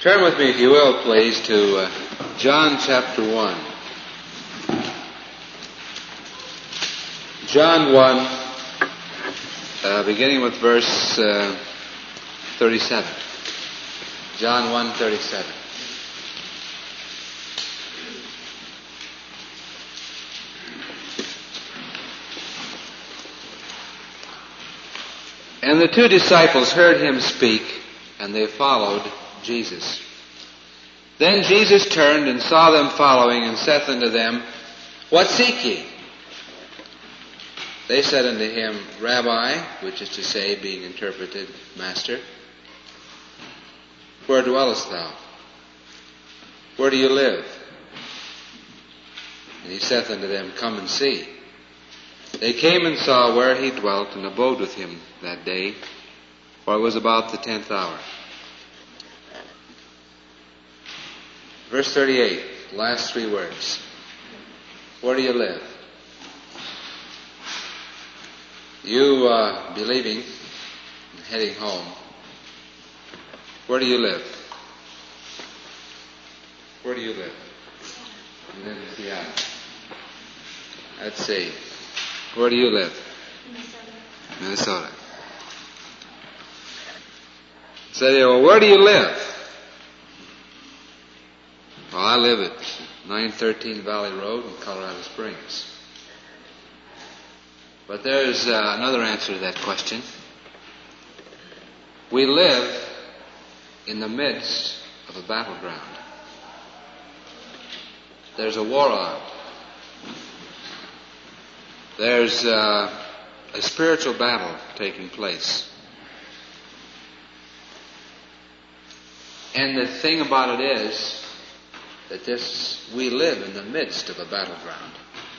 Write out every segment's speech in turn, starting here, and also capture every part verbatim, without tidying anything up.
Turn with me, if you will, please, to uh, John chapter one. John one, uh, beginning with verse uh, thirty-seven. John one, thirty-seven. And the two disciples heard him speak, and they followed Jesus. Then Jesus turned and saw them following, and saith unto them, What seek ye? They said unto him, Rabbi, which is to say, being interpreted, Master, where dwellest thou? Where do you live? And he saith unto them, Come and see. They came and saw where he dwelt, and abode with him that day, for it was about the tenth hour. Verse thirty-eight, last three words. Where do you live? You uh, be leaving and heading home. Where do you live? Where do you live? You live in Seattle. Let's see. Where do you live? Minnesota. Minnesota. Say, well, where do you live? Well, I live at nine thirteen Valley Road in Colorado Springs. But there's uh, another answer to that question. We live in the midst of a battleground. There's a war on. There's uh, a spiritual battle taking place. And the thing about it is that this we live in the midst of a battleground.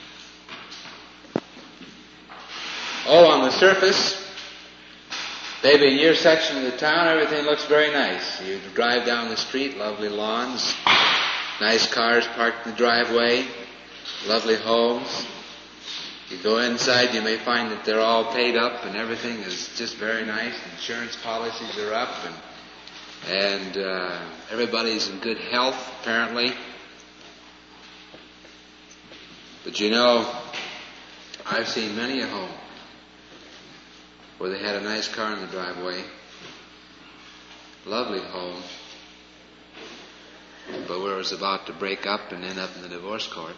Oh, on the surface, maybe in your section of the town, everything looks very nice. You drive down the street, lovely lawns, nice cars parked in the driveway, lovely homes. You go inside, you may find that they're all paid up and everything is just very nice. Insurance policies are up and and uh, everybody's in good health, apparently. But you know, I've seen many a home where they had a nice car in the driveway, lovely home, but where it was about to break up and end up in the divorce court.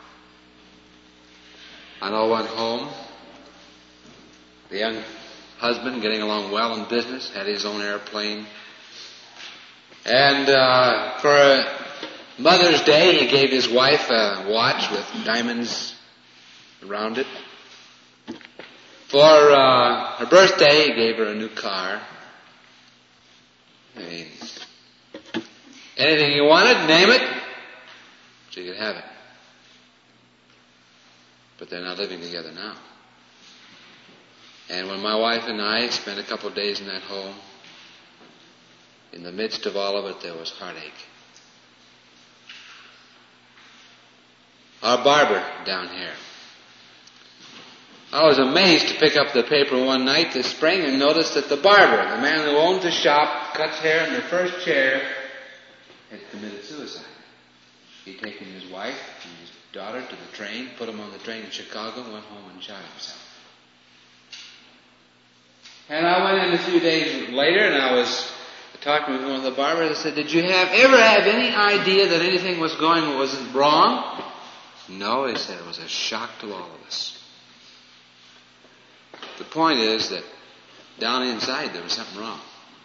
I know one home, the young husband getting along well in business, had his own airplane. And uh, for Mother's Day, he gave his wife a watch with diamonds around it. For uh, her birthday, he gave her a new car. I mean, anything you wanted, name it, she could have it. But they're not living together now. And when my wife and I spent a couple of days in that home, in the midst of all of it, there was heartache. Our barber down here. I was amazed to pick up the paper one night this spring and notice that the barber, the man who owns the shop, cuts hair in the first chair, had committed suicide. He'd taken his wife and his daughter to the train, put them on the train in Chicago, went home and shot himself. And I went in a few days later and I was talking with one of the barbers. I said, did you have ever have any idea that anything was going wasn't wrong? No, he said, it was a shock to all of us. The point is that down inside there was something wrong.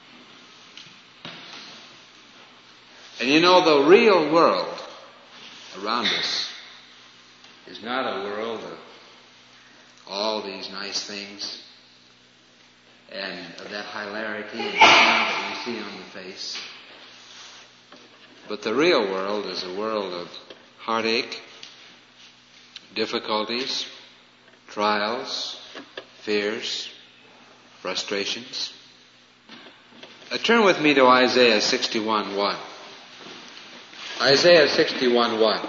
And you know, the real world around us is not a world of all these nice things and of that hilarity and smile that we see on the face. But the real world is a world of heartache, difficulties, trials, fears, frustrations. Uh, turn with me to Isaiah sixty-one one. Isaiah sixty-one one.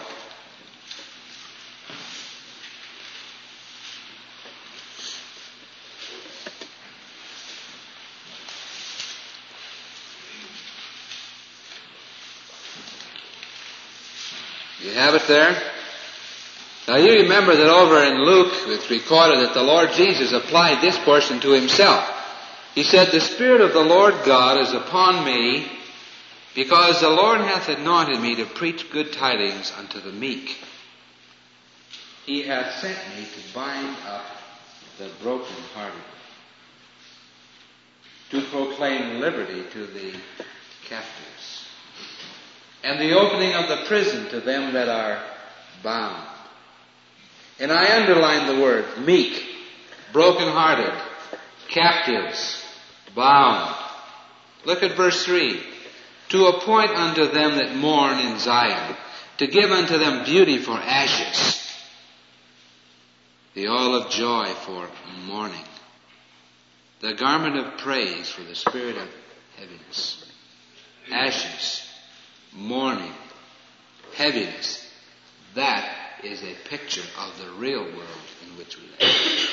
You have it there? Now you remember that over in Luke, it's recorded that the Lord Jesus applied this portion to himself. He said, "The Spirit of the Lord God is upon me, because the Lord hath anointed me to preach good tidings unto the meek. He hath sent me to bind up the brokenhearted, to proclaim liberty to the captives, and the opening of the prison to them that are bound." And I underline the word meek, brokenhearted, captives, bound. Look at verse three. "To appoint unto them that mourn in Zion, to give unto them beauty for ashes, the oil of joy for mourning, the garment of praise for the spirit of heaviness." Ashes, mourning, heaviness. That is a picture of the real world in which we live.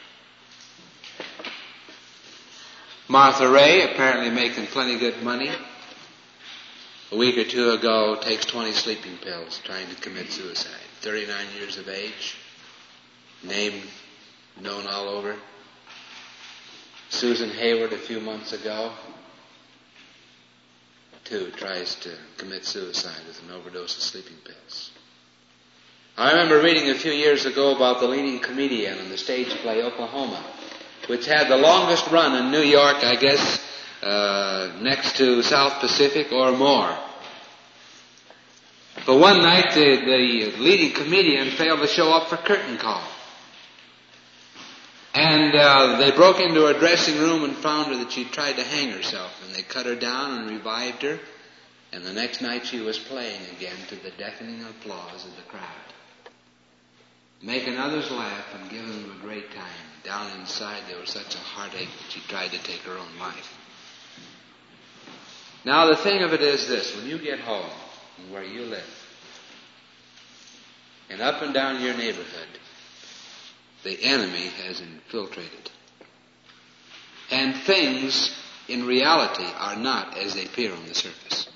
Martha Ray, apparently making plenty good money, a week or two ago takes twenty sleeping pills trying to commit suicide. thirty-nine years of age. Name known all over. Susan Hayward a few months ago, too, tries to commit suicide with an overdose of sleeping pills. I remember reading a few years ago about the leading comedian in the stage play Oklahoma, which had the longest run in New York, I guess, uh, next to South Pacific or more. But one night the, the leading comedian failed to show up for curtain call. And uh, they broke into her dressing room and found her that she'd tried to hang herself. And they cut her down and revived her. And the next night she was playing again to the deafening applause of the crowd, making others laugh and giving them a great time. Down inside there was such a heartache that she tried to take her own life. Now the thing of it is this: when you get home and where you live, and up and down your neighborhood, the enemy has infiltrated. And things in reality are not as they appear on the surface.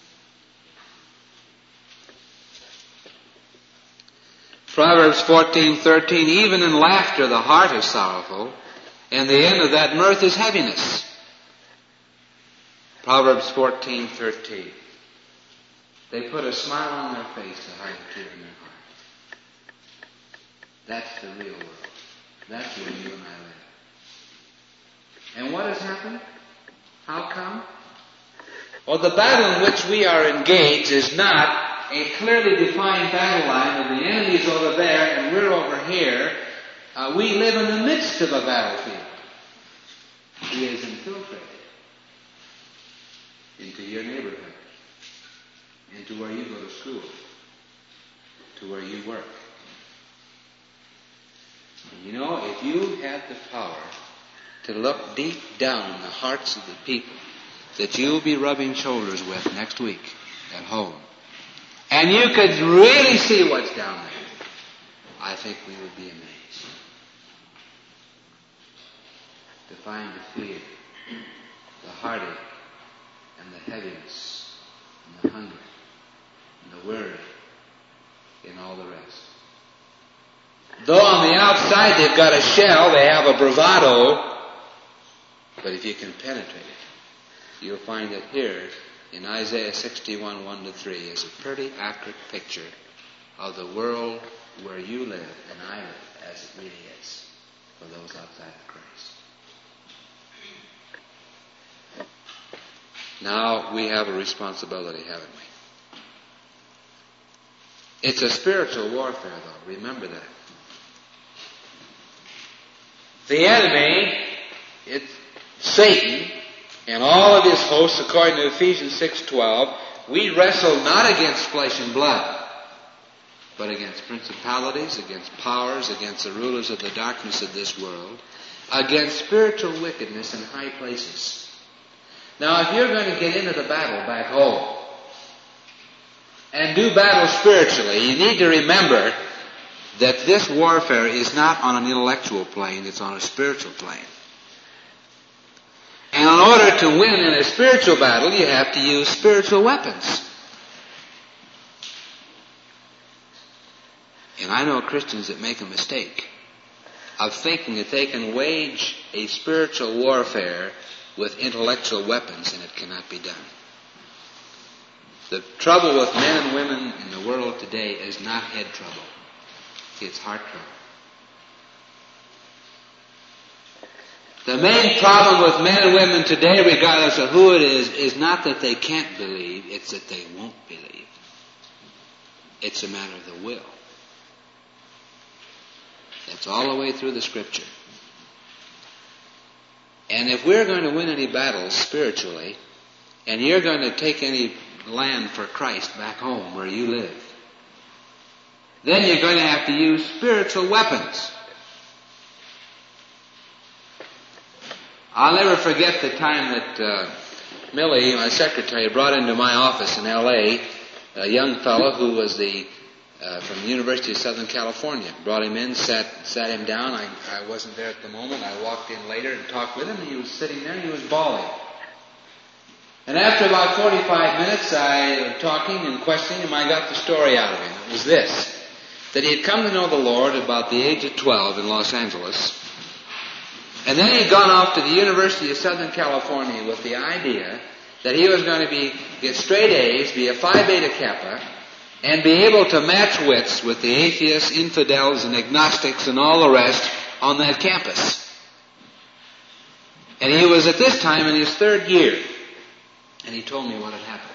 Proverbs fourteen thirteen, "Even in laughter the heart is sorrowful, and the end of that mirth is heaviness." Proverbs fourteen thirteen. "They put a smile on their face to hide a tear in their heart." That's the real world. That's where you and I live. And what has happened? How come? Well, the battle in which we are engaged is not a clearly defined battle line of the enemy's over there and we're over here. Uh, we live in the midst of a battlefield. He is infiltrated into your neighborhood, into where you go to school, to where you work. And you know, if you had the power to look deep down in the hearts of the people that you'll be rubbing shoulders with next week at home, and you could really see what's down there, I think we would be amazed to find the fear, the heartache, and the heaviness, and the hunger, and the worry, and all the rest. Though on the outside they've got a shell, they have a bravado, but if you can penetrate it, you'll find that here in Isaiah sixty-one, one to three is a pretty accurate picture of the world where you live and I live as it really is for those outside of Christ. Now we have a responsibility, haven't we? It's a spiritual warfare, though. Remember that. The enemy, it's Satan, and all of his hosts, according to Ephesians six twelve, we wrestle not against flesh and blood, but against principalities, against powers, against the rulers of the darkness of this world, against spiritual wickedness in high places. Now, if you're going to get into the battle back home and do battle spiritually, you need to remember that this warfare is not on an intellectual plane, it's on a spiritual plane. And in order to win in a spiritual battle, you have to use spiritual weapons. And I know Christians that make a mistake of thinking that they can wage a spiritual warfare with intellectual weapons, and it cannot be done. The trouble with men and women in the world today is not head trouble. It's heart trouble. The main problem with men and women today, regardless of who it is, is not that they can't believe, it's that they won't believe. It's a matter of the will. That's all the way through the Scripture. And if we're going to win any battles spiritually, and you're going to take any land for Christ back home where you live, then you're going to have to use spiritual weapons. I'll never forget the time that uh, Millie, my secretary, brought into my office in L A a young fellow who was the uh, from the University of Southern California. Brought him in, sat sat him down. I, I wasn't there at the moment. I walked in later and talked with him. And he was sitting there and he was bawling. And after about forty-five minutes, I was talking and questioning him. I got the story out of him. It was this: that he had come to know the Lord about the age of twelve in Los Angeles. And then he'd gone off to the University of Southern California with the idea that he was going to be get straight A's, be a Phi Beta Kappa, and be able to match wits with the atheists, infidels, and agnostics and all the rest on that campus. And he was at this time in his third year. And he told me what had happened.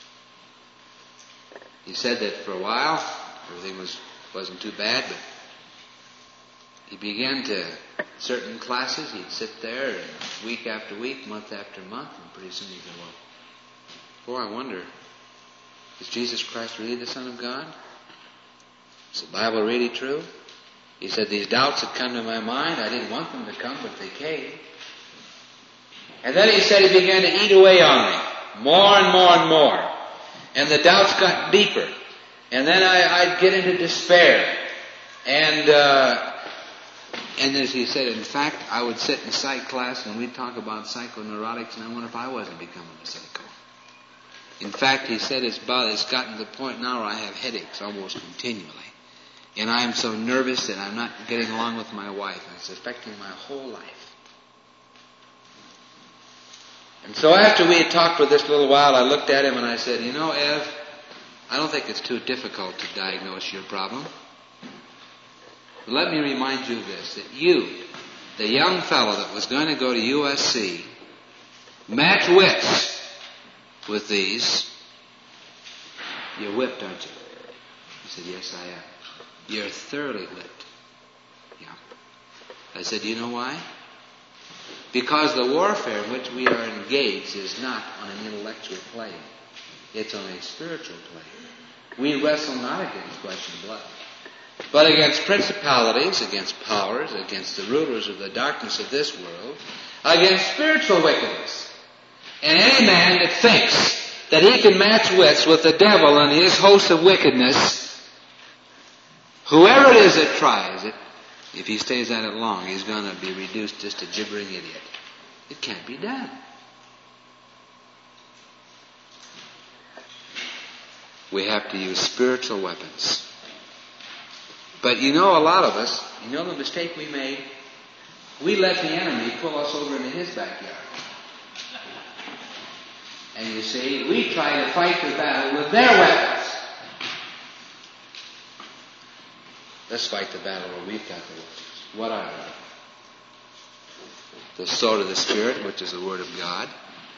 He said that for a while, everything was, wasn't too bad, but he began to, certain classes, he'd sit there and week after week, month after month, and pretty soon he'd go, well, boy, I wonder, is Jesus Christ really the Son of God? Is the Bible really true? He said these doubts had come to my mind. I didn't want them to come, but they came. And then he said he began to eat away on me, more and more and more. And the doubts got deeper. And then I, I'd get into despair. And uh, and as he said, in fact, I would sit in psych class and we'd talk about psychoneurotics, and I wonder if I wasn't becoming a psycho. In fact, he said it's about it's gotten to the point now where I have headaches almost continually. And I'm so nervous that I'm not getting along with my wife, and it's affecting my whole life. And so after we had talked for this little while, I looked at him and I said, you know, Ev, I don't think it's too difficult to diagnose your problem. But let me remind you of this, that you, the young fellow that was going to go to U S C, match wits with these. You're whipped, aren't you? He said, yes, I am. You're thoroughly whipped. Yeah. I said, do you know why? Because the warfare in which we are engaged is not on an intellectual plane. It's on a spiritual plane. We wrestle not against flesh and blood, but against principalities, against powers, against the rulers of the darkness of this world, against spiritual wickedness. And any man that thinks that he can match wits with the devil and his host of wickedness, whoever it is that tries it, if he stays at it long, he's going to be reduced just a gibbering idiot. It can't be done. We have to use spiritual weapons. But you know, a lot of us, you know the mistake we made? We let the enemy pull us over into his backyard. And you see, we try to fight the battle with their weapons. Let's fight the battle where we've got the weapons. What are they? The sword of the Spirit, which is the Word of God.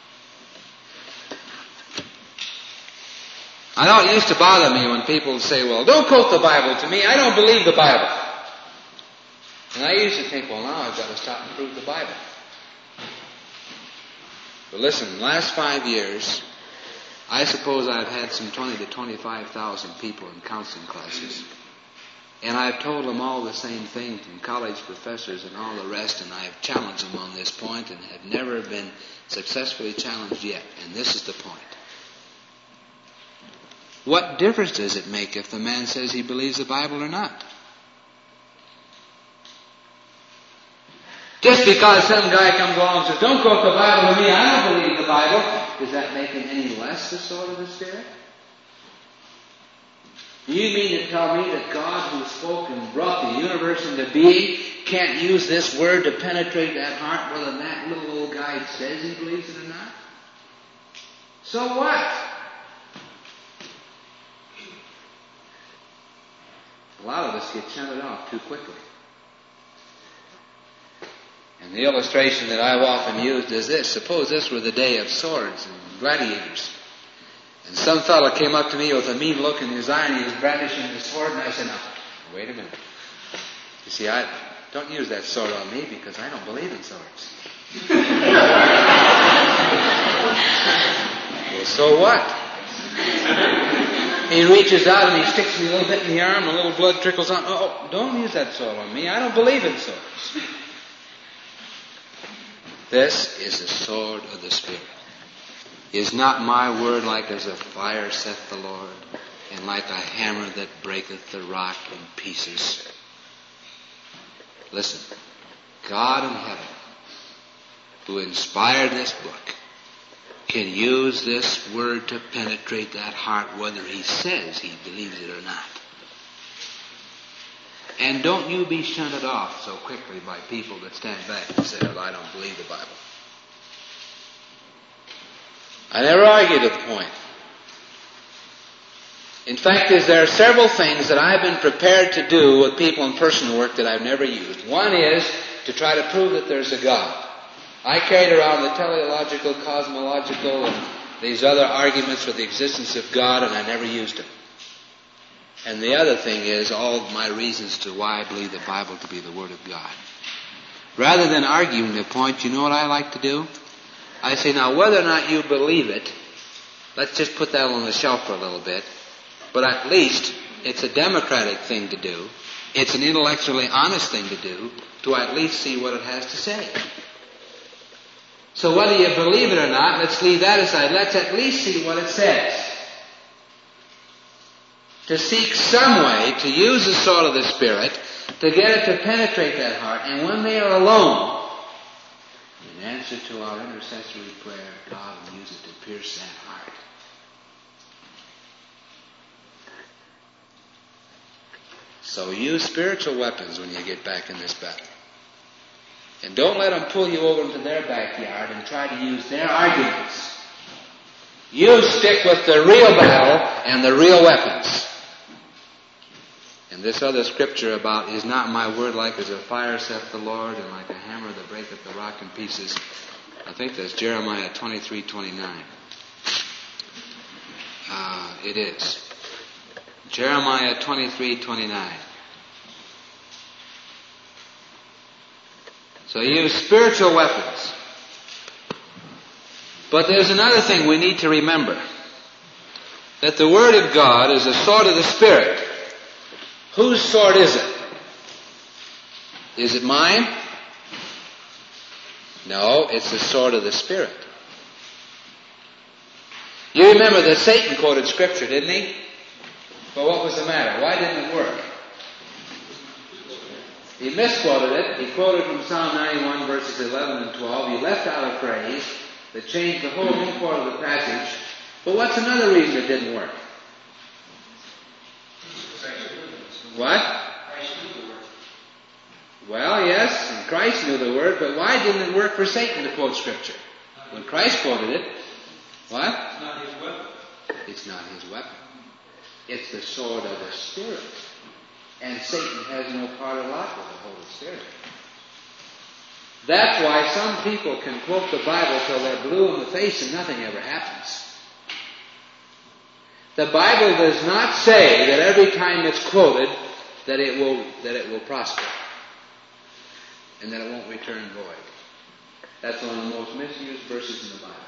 I know it used to bother me when people would say, well, don't quote the Bible to me. I don't believe the Bible. And I used to think, well, now I've got to stop and prove the Bible. But listen, the last five years, I suppose I've had some twenty to twenty-five thousand people in counseling classes. And I've told them all the same thing, from college professors and all the rest, and I've challenged them on this point and have never been successfully challenged yet. And this is the point. What difference does it make if the man says he believes the Bible or not? Just because some guy comes along and says, don't quote the Bible to me, I don't believe the Bible, does that make him any less the sword of the Spirit? Do you mean to tell me that God who spoke and brought the universe into being can't use this word to penetrate that heart whether that little old guy says he believes it or not? So what? A lot of us get shunted off too quickly. And the illustration that I've often used is this. Suppose this were the day of swords and gladiators. And some fellow came up to me with a mean look in his eye and he was brandishing his sword, and I said, "Now, wait a minute. You see, I don't use that sword on me because I don't believe in swords." Well, so what? He reaches out and he sticks me a little bit in the arm and a little blood trickles on. "Oh, don't use that sword on me. I don't believe in swords." This is the sword of the Spirit. Is not my word like as a fire, saith the Lord, and like a hammer that breaketh the rock in pieces? Listen, God in heaven, who inspired this book, can use this word to penetrate that heart whether he says he believes it or not. And don't you be shunted off so quickly by people that stand back and say, "Well, I don't believe the Bible." I never argue to the point. In fact, is there are several things that I've been prepared to do with people in personal work that I've never used. One is to try to prove that there's a God. I carried around the teleological, cosmological, and these other arguments for the existence of God, and I never used them. And the other thing is all my reasons to why I believe the Bible to be the Word of God. Rather than arguing the point, you know what I like to do? I say, now, whether or not you believe it, let's just put that on the shelf for a little bit, but at least it's a democratic thing to do. It's an intellectually honest thing to do, to at least see what it has to say. So whether you believe it or not, let's leave that aside. Let's at least see what it says. To seek some way to use the sword of the Spirit to get it to penetrate that heart. And when they are alone, in answer to our intercessory prayer, God will use it to pierce that heart. So use spiritual weapons when you get back in this battle. And don't let them pull you over into their backyard and try to use their arguments. You stick with the real battle and the real weapons. And this other scripture about, is not my word like as a fire, saith the Lord, and like a hammer that breaketh the rock in pieces. I think that's Jeremiah twenty-three twenty-nine. Uh, it is. Jeremiah twenty-three twenty-nine. So use spiritual weapons. But there's another thing we need to remember. That the Word of God is a sword of the Spirit. Whose sword is it? Is it mine? No, it's the sword of the Spirit. You remember that Satan quoted Scripture, didn't he? But what was the matter? Why didn't it work? He misquoted it. He quoted from Psalm ninety-one, verses eleven and twelve. He left out a phrase that changed the whole import of the passage. But what's another reason it didn't work? What? Christ knew the word. Well, yes, and Christ knew the word, but why didn't it work for Satan to quote Scripture? When Christ quoted it, what? It's not his weapon. It's not his weapon. It's the sword of the Spirit. And Satan has no part of lot with the Holy Spirit. That's why some people can quote the Bible till they're blue in the face and nothing ever happens. The Bible does not say that every time it's quoted that it will that it will prosper and that it won't return void. That's one of the most misused verses in the Bible.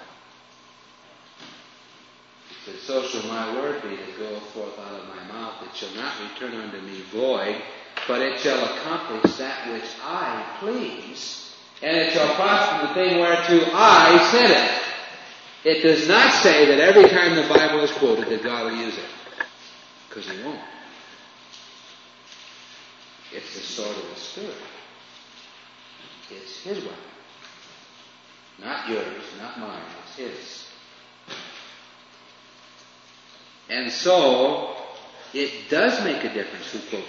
It says, "So shall my word be that goeth forth out of my mouth. It shall not return unto me void, but it shall accomplish that which I please, and it shall prosper the thing whereto I sent it." It does not say that every time the Bible is quoted that God will use it. Because he won't. It's the sword of the Spirit. It's his weapon. Not yours, not mine. It's his. And so, it does make a difference who quotes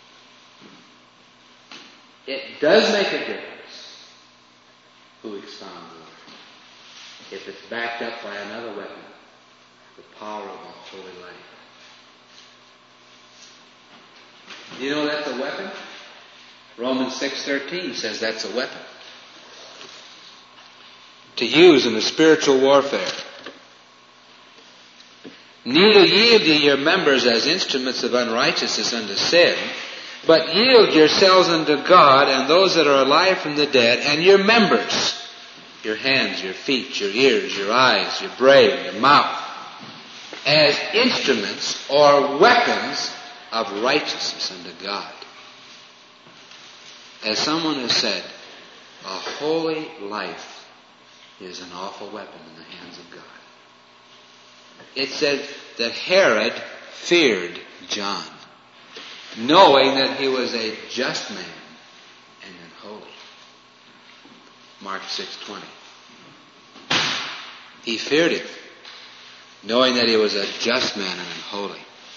it. It does make a difference who expounds it. If it's backed up by another weapon, the power of the holy life. You know that's a weapon? Romans six thirteen says that's a weapon to use in the spiritual warfare. Neither yield ye your members as instruments of unrighteousness unto sin, but yield yourselves unto God and those that are alive from the dead, and your members, your hands, your feet, your ears, your eyes, your brain, your mouth, as instruments or weapons of righteousness unto God. As someone has said, a holy life is an awful weapon in the hands of God. It said that Herod feared John, knowing that he was a just man and an holy. Mark six twenty. He feared him, knowing that he was a just man and an holy.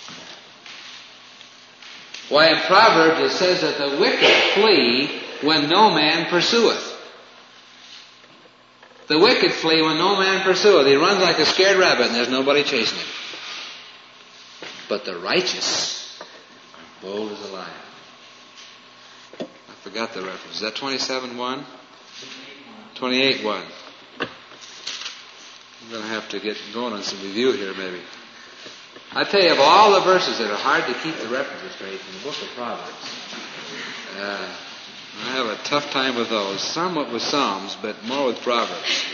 Why, in Proverbs it says that the wicked flee when no man pursueth. The wicked flee when no man pursueth. He runs like a scared rabbit and there's nobody chasing him. But the righteous are bold as a lion. I forgot the reference. Is that twenty-seven one? twenty-eight one. I'm going to have to get going on some review here maybe. I tell you, of all the verses that are hard to keep the references straight in the book of Proverbs, uh, I have a tough time with those. Somewhat with Psalms, but more with Proverbs.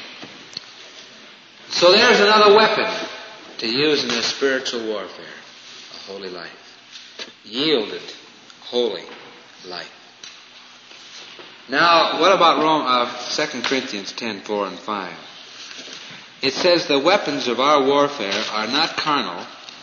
So there's another weapon to use in this spiritual warfare. A holy life. Yielded, holy life. Now, what about Rome, uh, Second Corinthians ten, four and five? It says the weapons of our warfare are not carnal,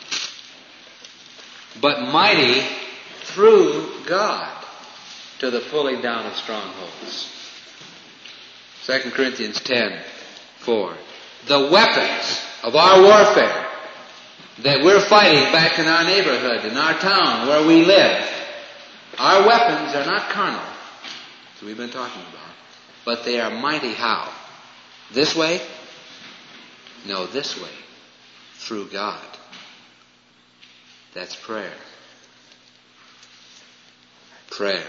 but mighty through God to the pulling down of strongholds. Second Corinthians ten, four. The weapons of our warfare that we're fighting back in our neighborhood, in our town, where we live, our weapons are not carnal, as we've been talking about, but they are mighty how? This way? No, this way. Through God. That's prayer. Prayer.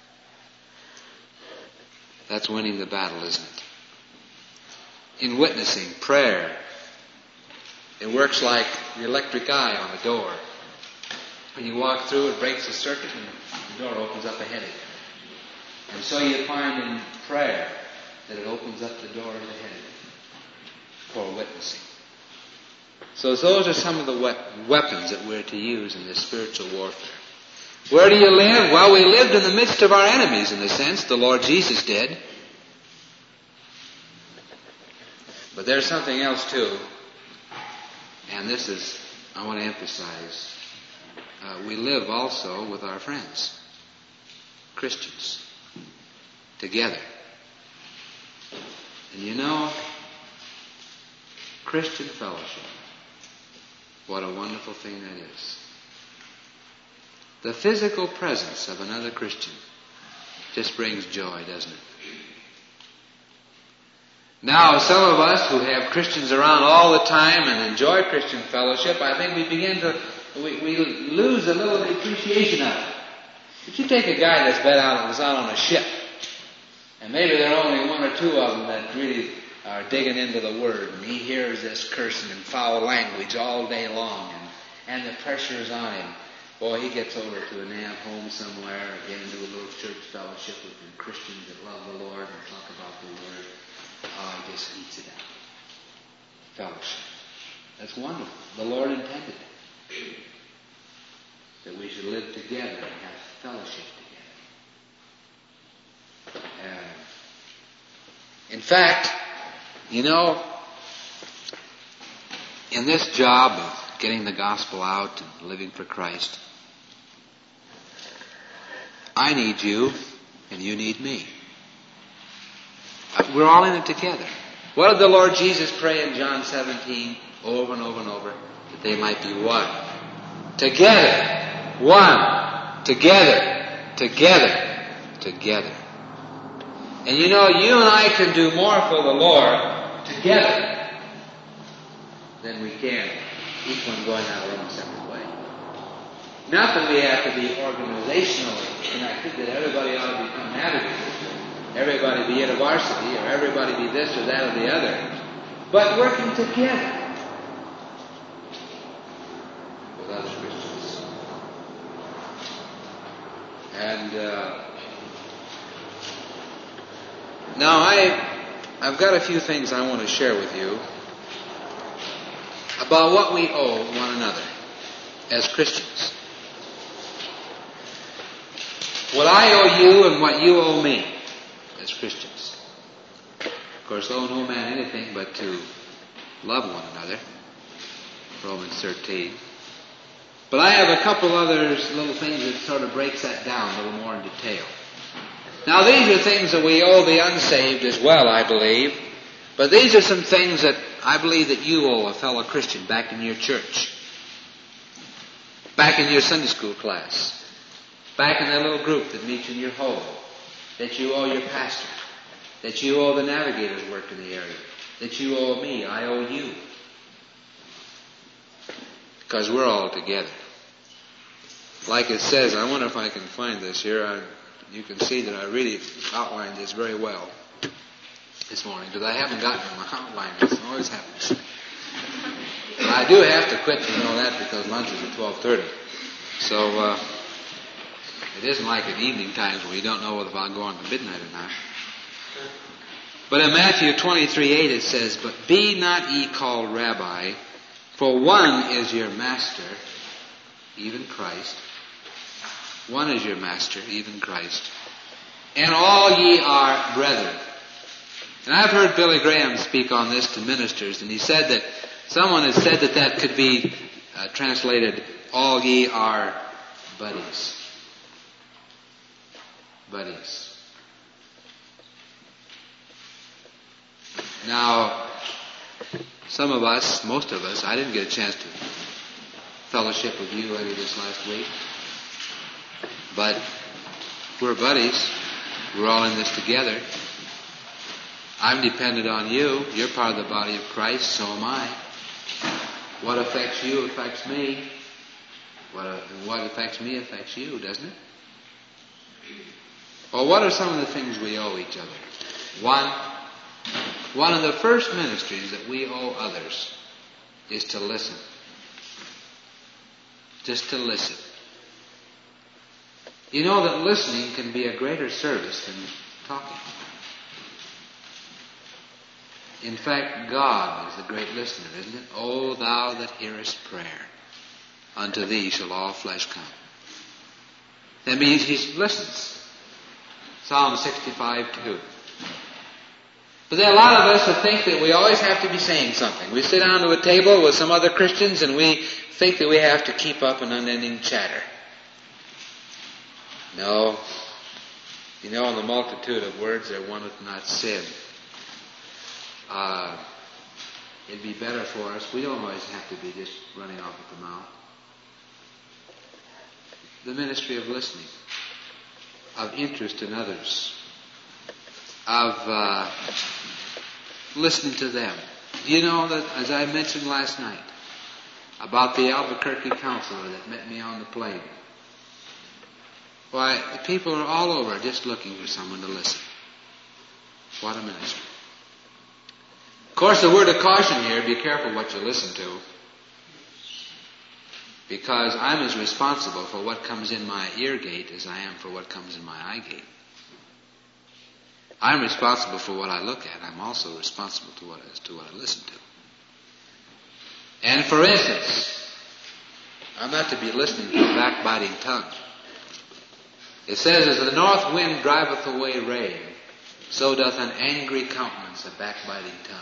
That's winning the battle, isn't it? In witnessing, prayer, it works like the electric eye on a door. When you walk through, it breaks the circuit and the door opens up ahead of you. And so you find in prayer that it opens up the door ahead of you for witnessing. So those are some of the we- weapons that we're to use in this spiritual warfare. Where do you live? Well, we lived in the midst of our enemies, in a sense. The Lord Jesus did. But there's something else too. And this is, I want to emphasize, uh, we live also with our friends, Christians, together. And you know, Christian fellowship, what a wonderful thing that is. The physical presence of another Christian just brings joy, doesn't it? Now, some of us who have Christians around all the time and enjoy Christian fellowship, I think we begin to, we, we lose a little appreciation of it. If you take a guy that's been out, that's out on a ship, and maybe there are only one or two of them that really are digging into the Word, and he hears this cursing and foul language all day long, and, and the pressure is on him. Boy, he gets over to an aunt home somewhere, or get into a little church fellowship with Christians that love the Lord and talk about the Word. Oh, he just eats it out. Fellowship. That's wonderful. The Lord intended it. That we should live together and have fellowship together. Uh, in fact, you know, in this job of getting the gospel out and living for Christ, I need you and you need me. We're all in it together. What did the Lord Jesus pray in John seventeen over and over and over? That they might be one. Together. One. Together. Together. Together. And you know, you and I can do more for the Lord together than we can each one going our own separate way. Not that we have to be organizationally connected, that everybody ought to become navigators, everybody be at a varsity, or everybody be this or that or the other, but working together with other Christians. And uh, now I, I've got a few things I want to share with you about what we owe one another as Christians. What I owe you and what you owe me as Christians. Of course, owe no man anything but to love one another. Romans thirteen. But I have a couple other little things that sort of breaks that down a little more in detail. Now, these are things that we owe the unsaved as well, I believe. But these are some things that I believe that you owe a fellow Christian back in your church, back in your Sunday school class, back in that little group that meets in your home, that you owe your pastor, that you owe the navigators work in the area, that you owe me, I owe you. Because we're all together. Like it says, I wonder if I can find this here. I, you can see that I really outlined this very well this morning, because I haven't gotten to my outline. This always happens. But I do have to quit, you know that, because lunch is at twelve thirty. So uh, it isn't like at evening times where you don't know whether I'll go on to midnight or not. But in Matthew twenty-three eight it says, "But be not ye called Rabbi, for one is your master, even Christ." One is your master, even Christ. "And all ye are brethren." And I've heard Billy Graham speak on this to ministers, and he said that someone has said that that could be uh, translated, "All ye are buddies." Buddies. Now, some of us, most of us, I didn't get a chance to fellowship with you any this last week, but we're buddies. We're all in this together. I'm dependent on you. You're part of the body of Christ, so am I. What affects you affects me. What, uh, what affects me affects you, doesn't it? Well, what are some of the things we owe each other? One, one of the first ministries that we owe others is to listen. Just to listen. You know that listening can be a greater service than talking. In fact, God is the great listener, isn't it? "O thou that hearest prayer, unto thee shall all flesh come." That means he listens. Psalm sixty-five two. But there are a lot of us that think that we always have to be saying something. We sit down to a table with some other Christians and we think that we have to keep up an unending chatter. No. You know, in the multitude of words there wanteth not sin. Uh, it'd be better for us. We don't always have to be just running off at the mouth. The ministry of listening, of interest in others, of uh, listening to them. Do you know that, as I mentioned last night, about the Albuquerque counselor that met me on the plane? Why, people are all over just looking for someone to listen. What a ministry. Of course, the word of caution here, be careful what you listen to. Because I'm as responsible for what comes in my ear gate as I am for what comes in my eye gate. I'm responsible for what I look at. I'm also responsible to what, as to what I listen to. And for instance, I'm not to be listening to a backbiting tongue. It says, "As the north wind driveth away rain, so doth an angry countenance a backbiting tongue."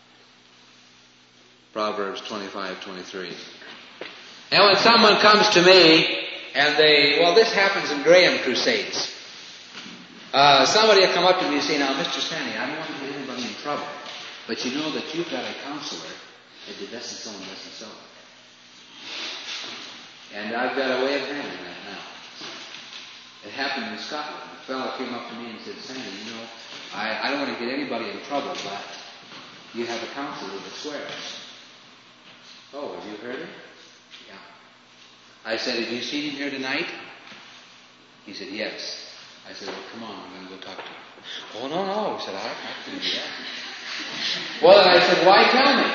Proverbs twenty-five twenty-three. And when someone comes to me and they, well, this happens in Graham crusades. Uh, somebody will come up to me and say, "Now, Mister Stanley, I don't want to get anybody in trouble, but you know that you've got a counselor that did this and so and this and so." And I've got a way of handling that now. It happened in Scotland. A fellow came up to me and said, Sandy, you know, I, I don't want to get anybody in trouble, but you have a counselor that swears. Oh, have you heard it? Yeah. I said, have you seen him here tonight? He said, yes. I said, well, come on, I'm going to go talk to him. Oh, no, no. He said, I, I couldn't do that. Well, then I said, why tell me?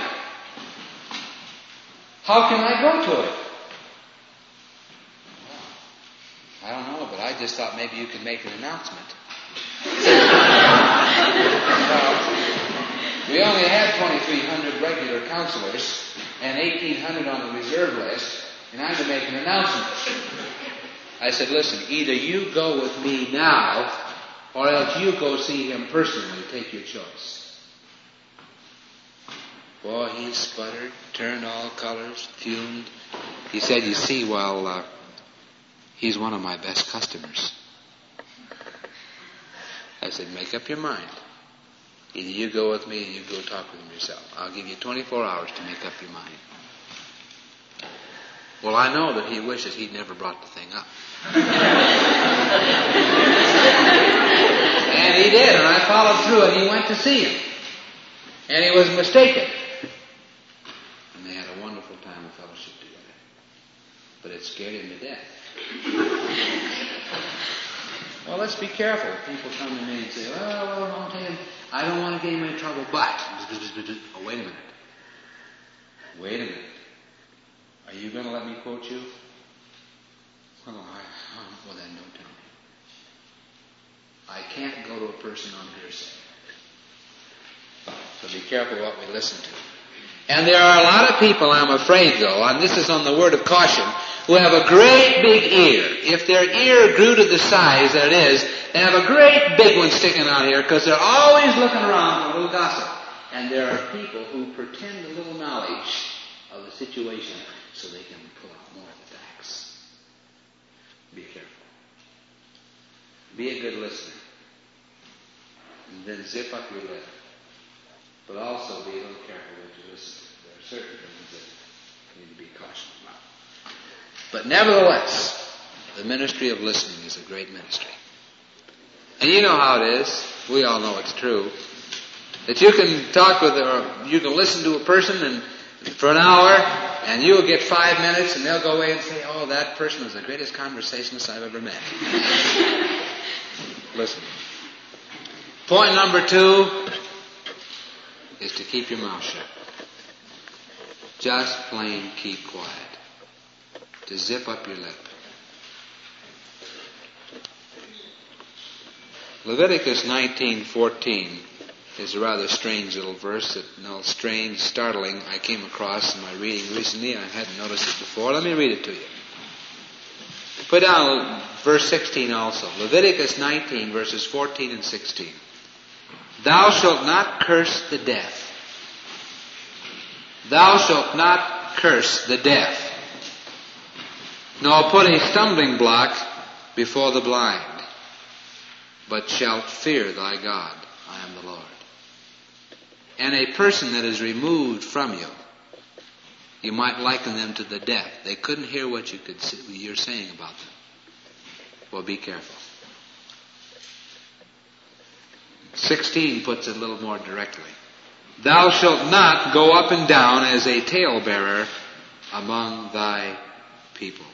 How can I go to it? Well, I don't know, but I just thought maybe you could make an announcement. Well, we only had twenty-three hundred regular counselors and eighteen hundred on the reserve list, and I'm to make an announcement. I said, listen, either you go with me now, or else you go see him personally. Take your choice. Boy, he sputtered, turned all colors, fumed. He said, you see, well, uh, he's one of my best customers. I said, make up your mind. Either you go with me or you go talk with him yourself. I'll give you twenty-four hours to make up your mind. Well, I know that he wishes he'd never brought the thing up. And he did, and I followed through, and he went to see him. And he was mistaken. And they had a wonderful time of fellowship together. But it scared him to death. Well, let's be careful. People come to me and say, well, well, I'll tell you, I don't want to get him in trouble, but... Oh, wait a minute. Wait a minute. Are you going to let me quote you? Well, I, well then don't tell me. I can't go to a person on hearsay. So be careful what we listen to. And there are a lot of people, I'm afraid, though, and this is on the word of caution, who have a great big ear. If their ear grew to the size that it is, they have a great big one sticking out here because they're always looking around for a little gossip. And there are people who pretend a little knowledge of the situation so they can pull out more of the facts. Be careful. Be a good listener. And then zip up your lip. But also be a little careful what you listen to. There are certain things that you need to be cautious about. But nevertheless, the ministry of listening is a great ministry. And you know how it is. We all know it's true. That you can talk with, or you can listen to a person and for an hour, and you'll get five minutes, and they'll go away and say, oh, that person was the greatest conversationalist I've ever met. Listen. Point number two is to keep your mouth shut. Just plain keep quiet. To zip up your lip. Leviticus nineteen fourteen is a rather strange little verse, that, no, strange, startling, I came across in my reading recently. I hadn't noticed it before. Let me read it to you. Put down verse sixteen also. Leviticus nineteen, verses fourteen and sixteen. Thou shalt not curse the deaf. Thou shalt not curse the deaf, nor put a stumbling block before the blind, but shalt fear thy God. I am the Lord. And a person that is removed from you, you might liken them to the deaf. They couldn't hear what you could see, you're saying about them. Well, be careful. sixteen puts it a little more directly. Thou shalt not go up and down as a talebearer among thy people.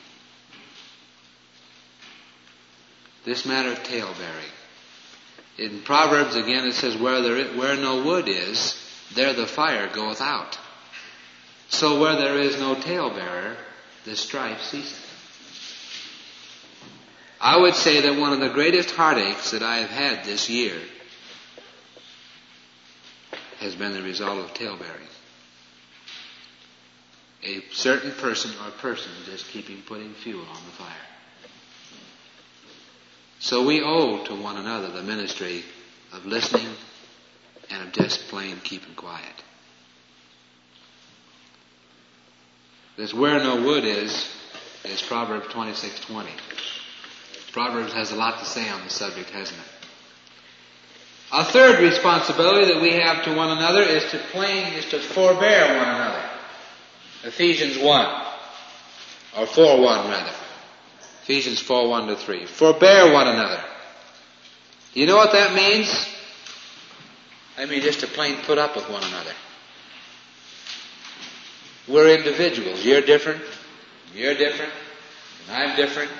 This matter of talebearing. In Proverbs, again, it says, where there is, where no wood is, there the fire goeth out. So where there is no talebearer, the strife ceaseth. I would say that one of the greatest heartaches that I have had this year has been the result of talebearing. A certain person or person just keeping putting fuel on the fire. So we owe to one another the ministry of listening and of just plain keeping quiet. This where no wood is, is Proverbs twenty-six twenty. Proverbs has a lot to say on the subject, hasn't it? A third responsibility that we have to one another is to plain, is to forbear one another. Ephesians one. Or four one, rather. Ephesians four one to three. Forbear one another. Do you know what that means? I mean, just to plain put up with one another. We're individuals. You're different. You're different. And I'm different.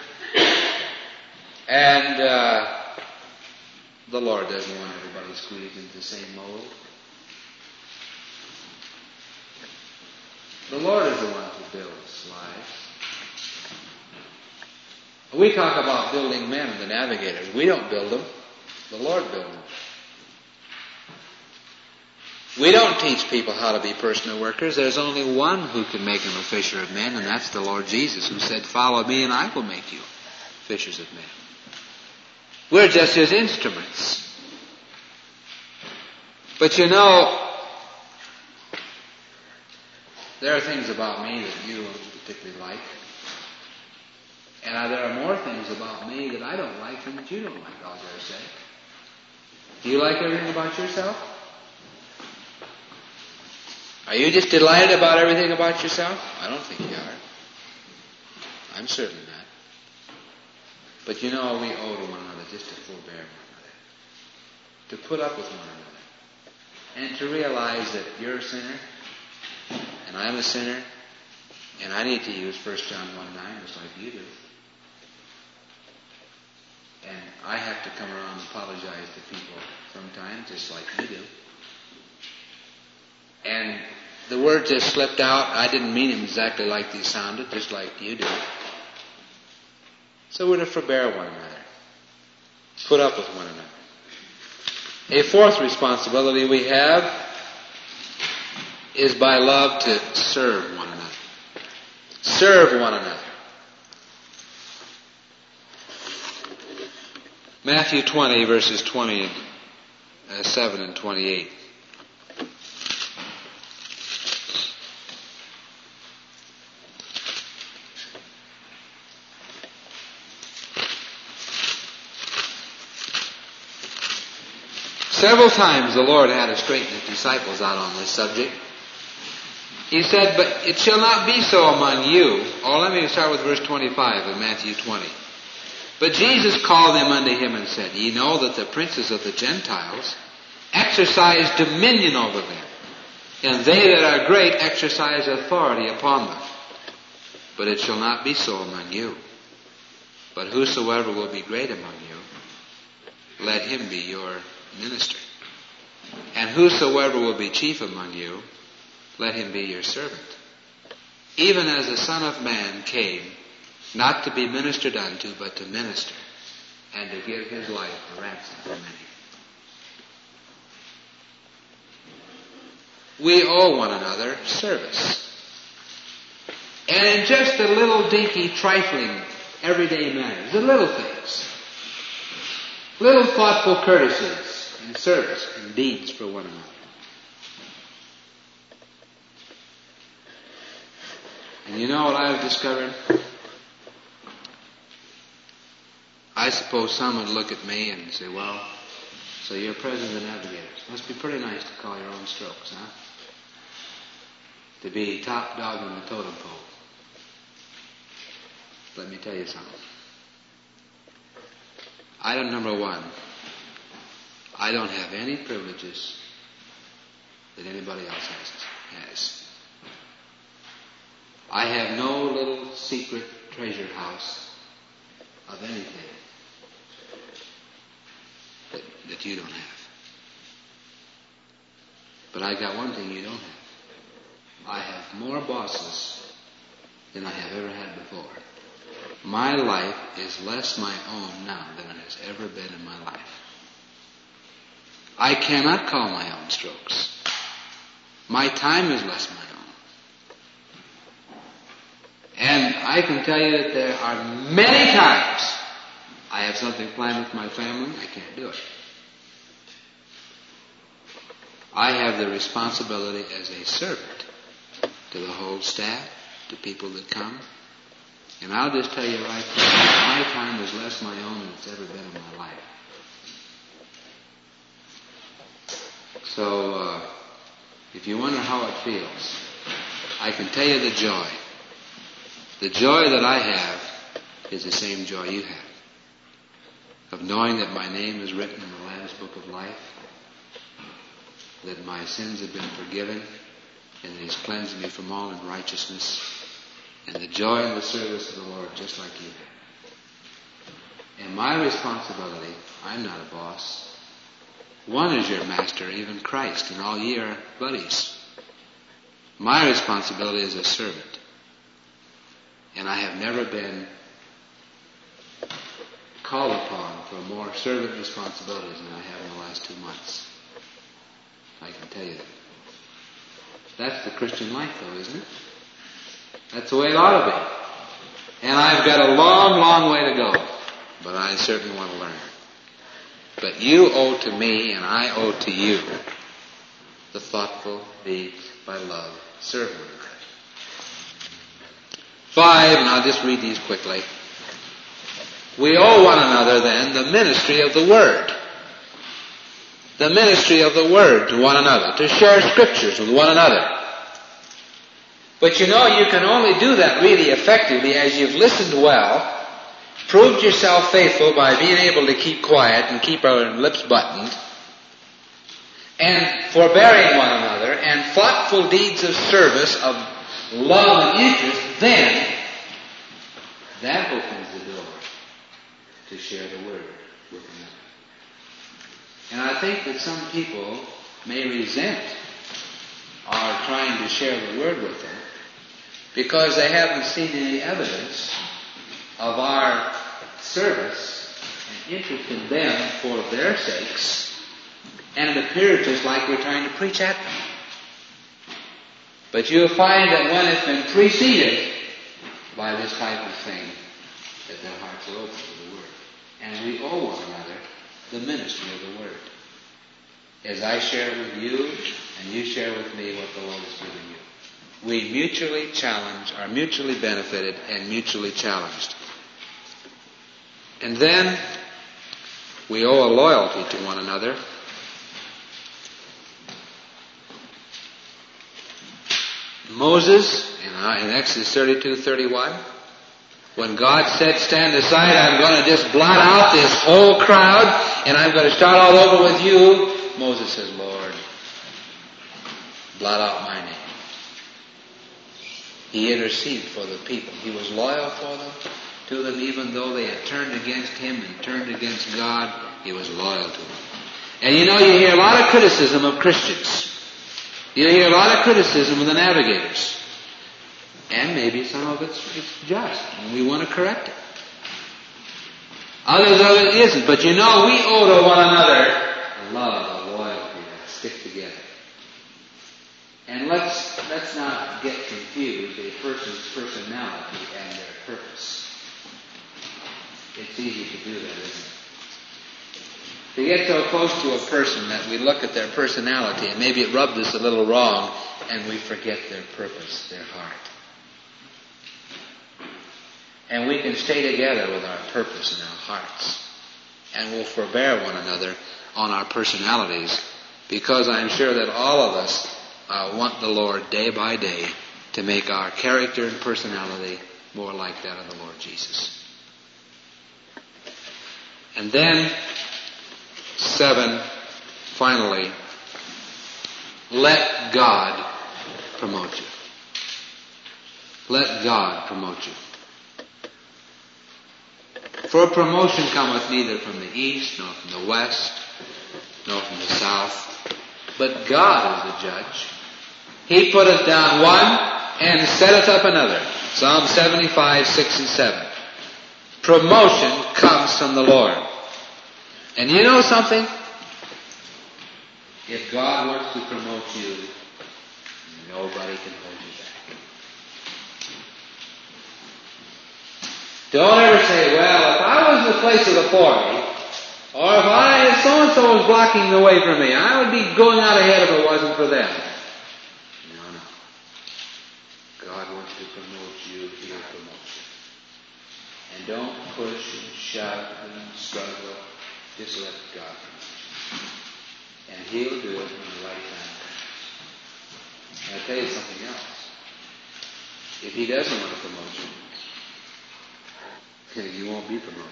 And uh, the Lord doesn't want everybody squeezed into the same mold. The Lord is the one who builds lives. We talk about building men, the navigators. We don't build them. The Lord builds them. We don't teach people how to be personal workers. There's only one who can make them a fisher of men, and that's the Lord Jesus, who said, "Follow me and I will make you fishers of men." We're just His instruments. But you know, there are things about me that you don't particularly like. And there are more things about me that I don't like than that you don't like, I'll dare say. Do you like everything about yourself? Are you just delighted about everything about yourself? I don't think you are. I'm certain not. But you know, we owe to one another just to forbear one another. To put up with one another. And to realize that you're a sinner, and I'm a sinner, and I need to use First John one nine just like you do. And I have to come around and apologize to people sometimes, just like you do. And the word just slipped out. I didn't mean them exactly like they sounded, just like you do. So we're to forbear one another. Put up with one another. A fourth responsibility we have is by love to serve one another. Serve one another. Matthew twenty, verses twenty-seven and twenty-eight. Several times the Lord had to straighten His disciples out on this subject. He said, "But it shall not be so among you." Or let me start with verse twenty-five of Matthew twenty. "But Jesus called them unto Him and said, Ye know that the princes of the Gentiles exercise dominion over them, and they that are great exercise authority upon them. But it shall not be so among you. But whosoever will be great among you, let him be your minister. And whosoever will be chief among you, let him be your servant. Even as the Son of Man came, not to be ministered unto, but to minister, and to give His life a ransom for many." We owe one another service. And in just the little dinky, trifling, everyday matters, the little things, little thoughtful courtesies and service and deeds for one another. And you know what I've discovered? I suppose some would look at me and say, "Well, so you're president of the Navigators. Must be pretty nice to call your own strokes, huh? To be top dog on the totem pole." Let me tell you something. Item number one, I don't have any privileges that anybody else has. has. I have no little secret treasure house of anything that, that you don't have. But I got one thing you don't have. I have more bosses than I have ever had before. My life is less my own now than it has ever been in my life. I cannot call my own strokes. My time is less my own. And I can tell you that there are many times I have something planned with my family, I can't do it. I have the responsibility as a servant to the whole staff, to people that come. And I'll just tell you right now, my time is less my own than it's ever been in my life. So, uh, if you wonder how it feels, I can tell you the joy The joy that I have is the same joy you have, of knowing that my name is written in the Lamb's Book of Life, that my sins have been forgiven, and that He's cleansed me from all unrighteousness, and the joy in the service of the Lord just like you have. And my responsibility, I'm not a boss. One is your master, even Christ, and all ye are buddies. My responsibility is a servant. And I have never been called upon for more servant responsibilities than I have in the last two months. I can tell you that. That's the Christian life, though, isn't it? That's the way it ought to be. And I've got a long, long way to go. But I certainly want to learn. But you owe to me, and I owe to you, the thoughtful deeds by love serve one another. Five, and I'll just read these quickly. We owe one another, then, the ministry of the Word. The ministry of the Word to one another, to share Scriptures with one another. But you know, you can only do that really effectively as you've listened well, proved yourself faithful by being able to keep quiet and keep our lips buttoned, and forbearing one another, and thoughtful deeds of service, of love and interest. Then that opens the door to share the Word with another. And I think that some people may resent our trying to share the Word with them because they haven't seen any evidence of our service and interest in them for their sakes, and it appears just like we're trying to preach at them. But you'll find that when it's been preceded by this type of thing, that their hearts are open to the Word. And we owe one another the ministry of the Word. As I share with you, and you share with me what the Lord has given you. We mutually challenge, are mutually benefited, and mutually challenged. And then we owe a loyalty to one another. Moses, in, in Exodus thirty-two thirty-one, when God said, stand aside, I'm going to just blot out this whole crowd, and I'm going to start all over with you. Moses says, Lord, blot out my name. He interceded for the people. He was loyal for them, to them, even though they had turned against him and turned against God. He was loyal to them. And you know, you hear a lot of criticism of Christians. You hear a lot of criticism of the navigators. And maybe some of it's, it's just, and we want to correct it. Others of it isn't. But you know, we owe to one another a love, a loyalty that stick together. And let's let's not get confused a person's personality and their purpose. It's easy to do that, isn't it? To get so close to a person that we look at their personality and maybe it rubbed us a little wrong and we forget their purpose, their heart. And we can stay together with our purpose in our hearts. And we'll forbear one another on our personalities, because I'm sure that all of us uh, want the Lord day by day to make our character and personality more like that of the Lord Jesus. And then, seven, finally, let God promote you. Let God promote you. For promotion cometh neither from the east, nor from the west, nor from the south, but God is the judge. He putteth down one, and setteth up another. Psalm seventy-five, six and seven. Promotion comes from the Lord. And you know something? If God wants to promote you, nobody can hold you back. Don't ever say, well, if I was in the place of authority, or if I, if so-and-so was blocking the way for me, I would be going out ahead if it wasn't for them. No, no. God wants to promote you, He'll promote you. And don't push and shove and struggle. Just let God promote you. And He'll do it when the right time comes. And I'll tell you something else. If he doesn't want a promotion, you won't be promoted.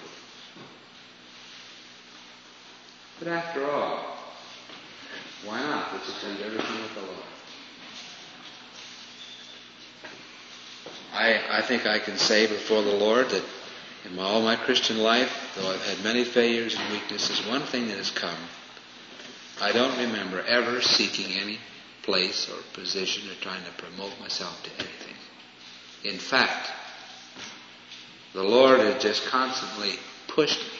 But after all, why not? Let's just leave everything with the Lord. I, I think I can say before the Lord that in my, all my Christian life, though I've had many failures and weaknesses, one thing that has come, I don't remember ever seeking any place or position or trying to promote myself to anything. In fact, the Lord has just constantly pushed me.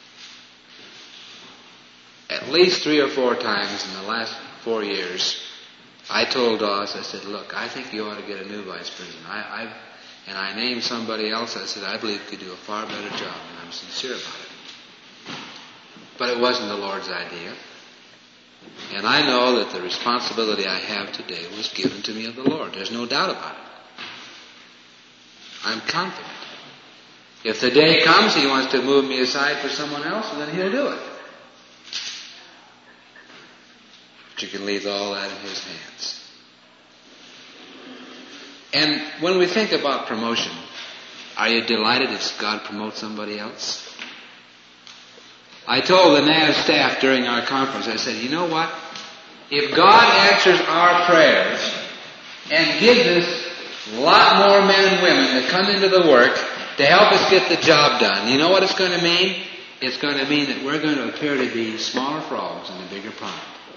At least three or four times in the last four years, I told Dawes, I said, look, I think you ought to get a new vice president. I, I've, and I named somebody else. I said, I believe could do a far better job, and I'm sincere about it. But it wasn't the Lord's idea. And I know that the responsibility I have today was given to me of the Lord. There's no doubt about it. I'm confident. If the day comes He wants to move me aside for someone else, then He'll do it. But you can leave all that in His hands. And when we think about promotion, are you delighted if God promotes somebody else? I told the N A V staff during our conference, I said, you know what? If God answers our prayers and gives us a lot more men and women to come into the work to help us get the job done, you know what it's going to mean? It's going to mean that we're going to appear to be smaller frogs in the bigger pond.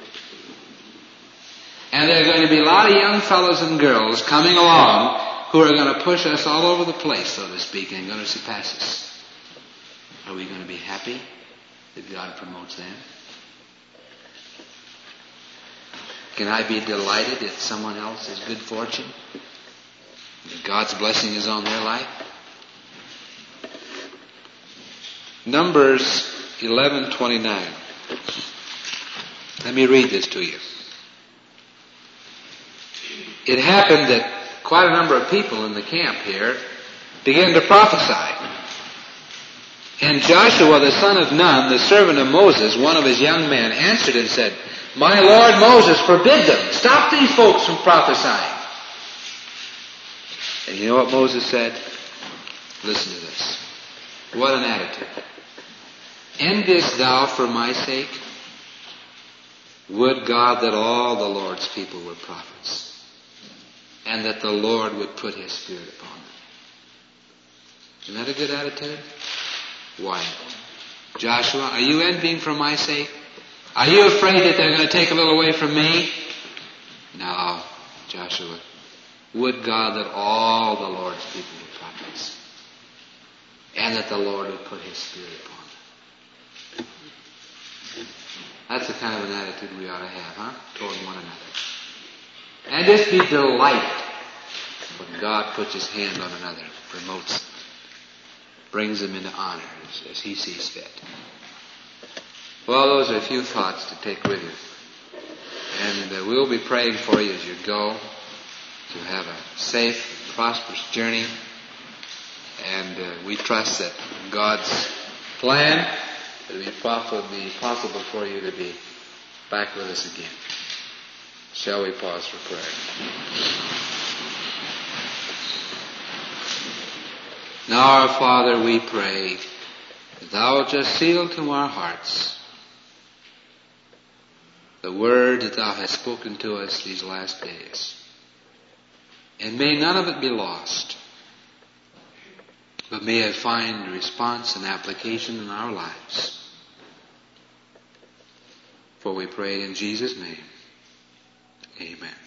And there are going to be a lot of young fellows and girls coming along who are going to push us all over the place, so to speak, and going to surpass us. Are we going to be happy that God promotes them? Can I be delighted at someone else's good fortune? That God's blessing is on their life? Numbers eleven twenty-nine. Let me read this to you. It happened that quite a number of people in the camp here began to prophesy. And Joshua, the son of Nun, the servant of Moses, one of his young men, answered and said, my Lord Moses, forbid them. Stop these folks from prophesying. And you know what Moses said? Listen to this. What an attitude. Enviest thou for my sake? Would God that all the Lord's people were prophets, and that the Lord would put His Spirit upon them. Isn't that a good attitude? Why? Joshua, are you envying for my sake? Are you afraid that they're going to take a little away from me? No, Joshua. Would God that all the Lord's people were prophets, and that the Lord would put His Spirit upon them. That's the kind of an attitude we ought to have, huh? Toward one another. And just be delighted when God puts His hand on another, promotes them, brings them into honor as, as He sees fit. Well, those are a few thoughts to take with you. And uh, we'll be praying for you as you go to have a safe, prosperous journey. And uh, we trust that God's plan will be possible, be possible for you to be back with us again. Shall we pause for prayer? Now, our Father, we pray that Thou wilt just seal to our hearts the word that Thou hast spoken to us these last days. And may none of it be lost, but may it find response and application in our lives. For we pray in Jesus' name. Amen.